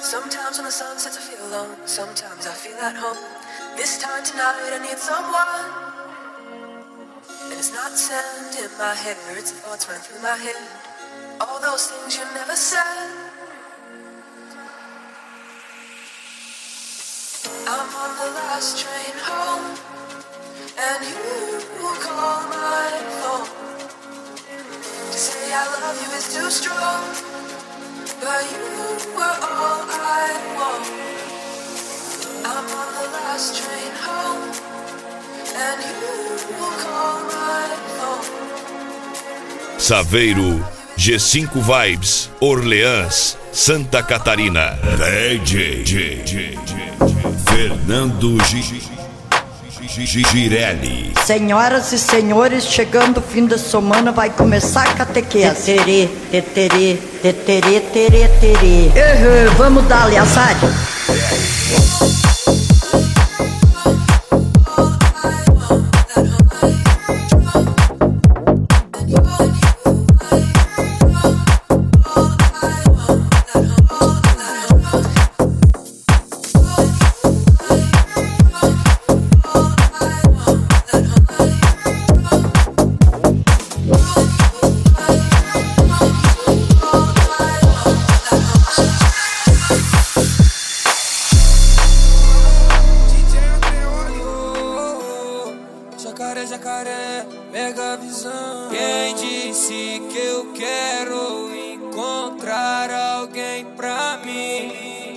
Sometimes when the sun sets I feel alone, sometimes I feel at home. This time tonight I need someone. And it's not sand in my hair, it's the thoughts running through my head. All those things you never said. I'm on the last train home, and you call my phone. To say I love you is too strong, but you were all I want. I'm on the last train home, and you call my phone. Saveiro, G5 Vibes, Orleans, Santa Catarina. DJ Fernando Girelli. Senhoras e senhores, chegando o fim da semana, vai começar a catequese. Teterê, teterê, teterê, terê. Vamos dar-lhe assado. Jacaré, mega visão. Quem disse que eu quero encontrar alguém pra mim?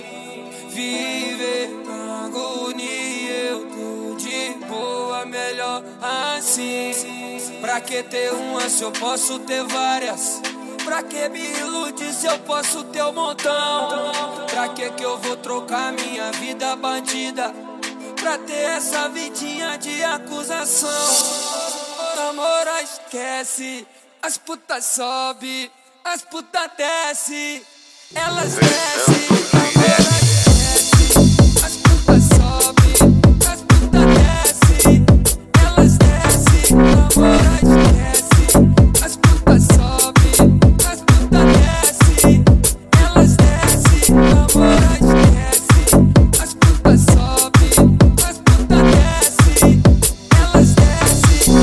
Viver na agonia, eu tô de boa, melhor assim. Pra que ter uma se eu posso ter várias? Pra que me iludir se eu posso ter um montão? Pra que eu vou trocar minha vida bandida pra ter essa vidinha de acusação? Namora, esquece. As putas sobe, as putas desce. Elas descem. Namora, esquece. As putas sobe, as putas desce. Elas descem. Namora, esquece. As putas sobe, as putas desce. Elas descem. Namora, esquece. As putas sobe, as putas desce. Elas descem.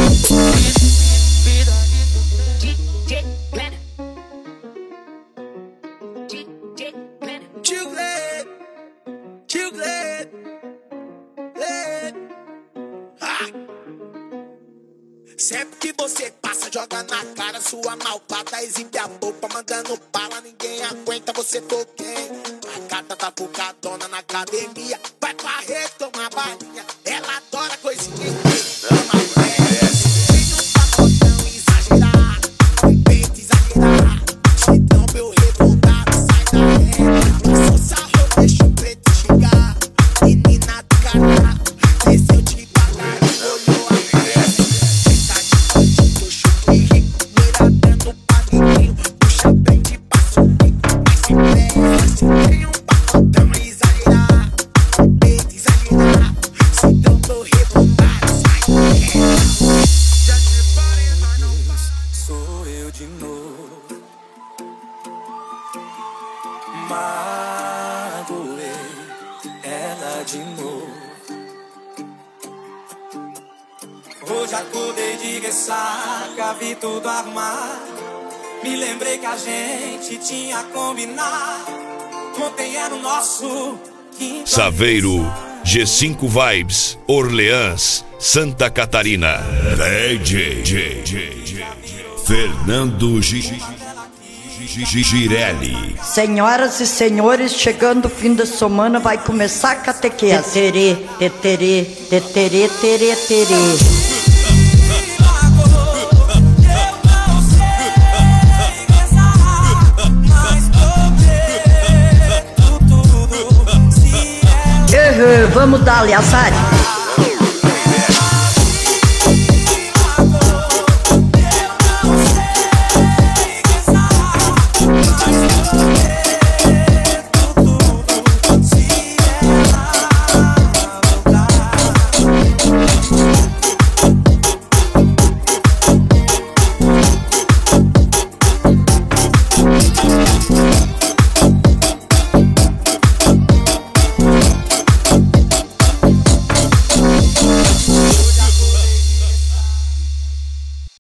Sempre que você passa, joga na cara sua malvada, exibe a boca, mandando bala, ninguém aguenta, você for quem? A gata tá focadona na academia, vai pra rede tomar balinha, ela adora coisinha em ama tem um pacotão exagerado, um peito exagerado, então meu revoltado sai da reta, eu sou sarro, deixa o preto chegar, menina do caralho, desceu devagarinho, olhou a tem um pacotão exagerado, um peito exagerado, então tô revoltado, sai já te parei na luz, sou eu de novo. Magoei ela de novo. Hoje acordei de ressaca, vi tudo armado. Me lembrei que a gente tinha combinado. Ontem era o nosso Saveiro, G5 Vibes, Orleans, Santa Catarina. DJ Fernando Girelli. Senhoras e senhores, chegando o fim da semana, vai começar a catequese. Teterê, teterê, teterê, terê, terê. Vamos dar-lhe assado.